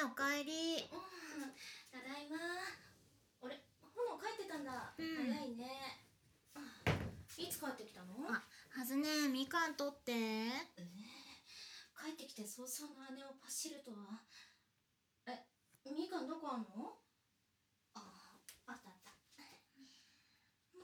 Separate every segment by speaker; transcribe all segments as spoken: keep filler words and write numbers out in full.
Speaker 1: おかえり。
Speaker 2: うん、ただいま。あれ、炎帰ってたんだ。
Speaker 1: うん、
Speaker 2: 早いね。いつ帰ってきたの？
Speaker 1: あ、はずね、みかん取って。
Speaker 2: えー、帰ってきて早々の姉をパシるとは。え、みかんどこあんの？あ、あったあった。うん、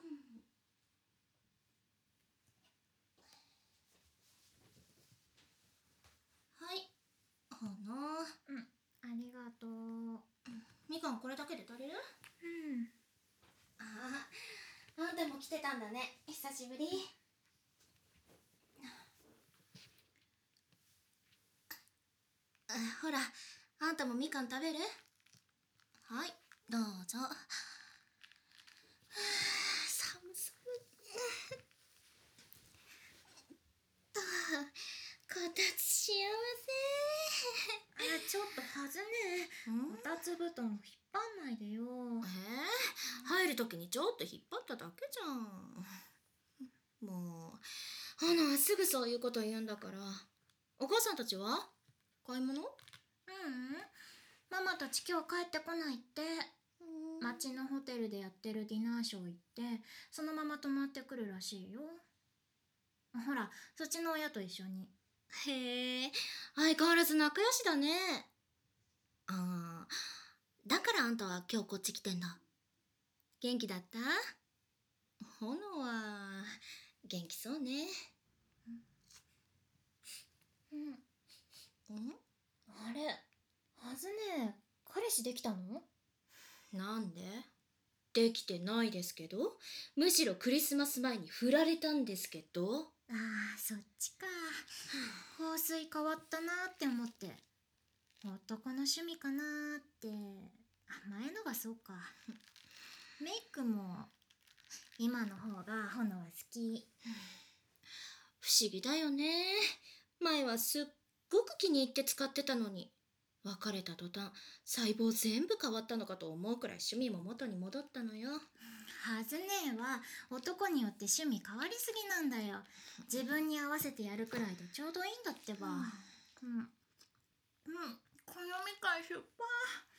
Speaker 2: はい、ほの。
Speaker 1: うん、ありがとう。
Speaker 2: みかんこれだけで足りる？
Speaker 1: うん。
Speaker 2: ああ、あんたも来てたんだね。久しぶり。あ、ほら、あんたもみかん食べる？はい、どうぞ。はあ、寒そう。ああ、こたつ幸せ。
Speaker 1: あ、ちょっとはずね。
Speaker 2: ん？
Speaker 1: こたつ布団引っ張んないでよ。
Speaker 2: えー、入るときにちょっと引っ張っただけじゃん。もう、花はすぐそういうこと言うんだから。お母さんたちは買い物？
Speaker 1: ううん、ママたち今日帰ってこないって。町のホテルでやってるディナーショー行って、そのまま泊まってくるらしいよ。ほら、そっちの親と一緒に。
Speaker 2: へえ、相変わらず仲良しだね。ああ、だからあんたは今日こっち来てんだ。元気だった？炎は元気そうね。
Speaker 1: うん。
Speaker 2: ん？
Speaker 1: あれ、はずね、彼氏できたの？
Speaker 2: なんで？できてないですけど。むしろクリスマス前に振られたんですけど。
Speaker 1: ああ、そっちか。香水変わったなーって思って。男の趣味かなーって。あ、前のがそうか。メイクも今の方が炎は好き。
Speaker 2: 不思議だよね。前はすっごく気に入って使ってたのに、別れた途端細胞全部変わったのかと思うくらい趣味も元に戻ったのよ。
Speaker 1: はずねえは男によって趣味変わりすぎなんだよ。自分に合わせてやるくらいでちょうどいいんだってば。うん。うん。このみかんしょっぱ。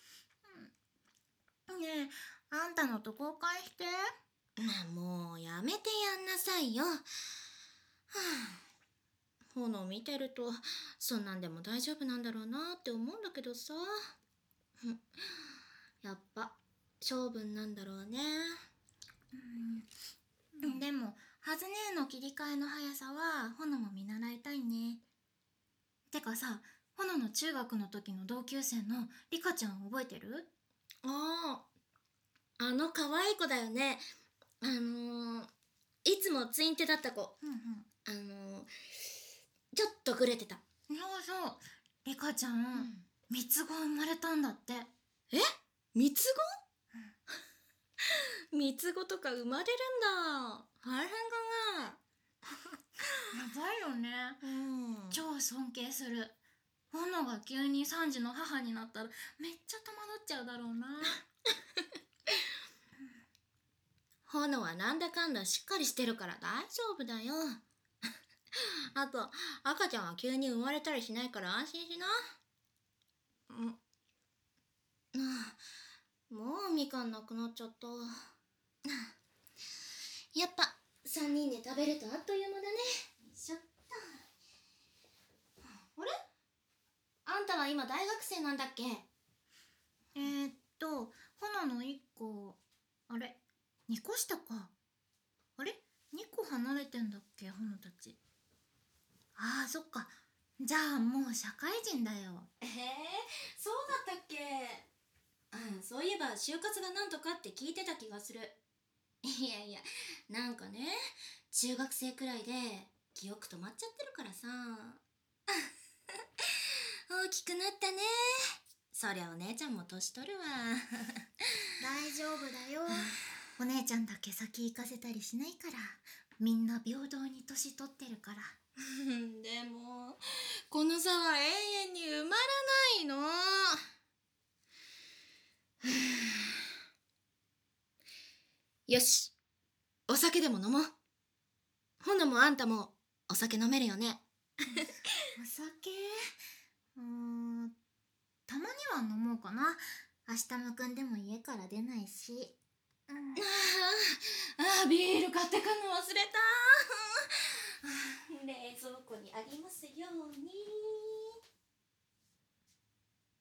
Speaker 1: うん、ねえ、あんたのと交換して。
Speaker 2: もうやめてやんなさいよ。はあ、炎見てるとそんなんでも大丈夫なんだろうなって思うんだけどさ。やっぱ性分なんだろうね。
Speaker 1: うん、でもはずねえの切り替えの速さは炎も見習いたいね。てかさ、炎の中学の時の同級生のリカちゃん覚えてる？
Speaker 2: ああ、あの可愛い子だよね。あのー、いつもツインテだった子。
Speaker 1: うんうん。
Speaker 2: あのー、ちょっとグレてた。
Speaker 1: そうそう、リカちゃん、三つ子生まれたんだって。
Speaker 2: え？三つ子？三つ子とか生まれるんだ。大変だね。
Speaker 1: やばいよね。
Speaker 2: うん。
Speaker 1: 超尊敬する。炎が急に三児の母になったらめっちゃ戸惑っちゃうだろうな。
Speaker 2: 炎はなんだかんだしっかりしてるから大丈夫だよ。あと、赤ちゃんは急に生まれたりしないから安心しな。うん。ああ、もうみかんなくなっちゃった。やっぱ三人で食べるとあっという間だね。よいしょっと。あれ？あんたは今大学生なんだっけ？
Speaker 1: えー、っと、炎の一個、あれ、二個下か。あれ、二個離れてんだっけ、炎たち。ああ、そっか。じゃあもう社会人だよ。
Speaker 2: えー、そうだったっけ？うん、そういえば就活がなんとかって聞いてた気がする。いやいや、なんかね、中学生くらいで記憶止まっちゃってるからさ。大きくなったね。そりゃお姉ちゃんも年取るわ。
Speaker 1: 大丈夫だよ。お姉ちゃんだけ先行かせたりしないから。みんな平等に年取ってるから。
Speaker 2: でも、この差は永遠に埋まらないの。よし、お酒でも飲もう。ほのもあんたもお酒飲めるよね。
Speaker 1: お酒？うーん、 たまには飲もうかな。明日むくんでも家から出ないし。うん、
Speaker 2: あーあー、ビール買ってくんの忘れた。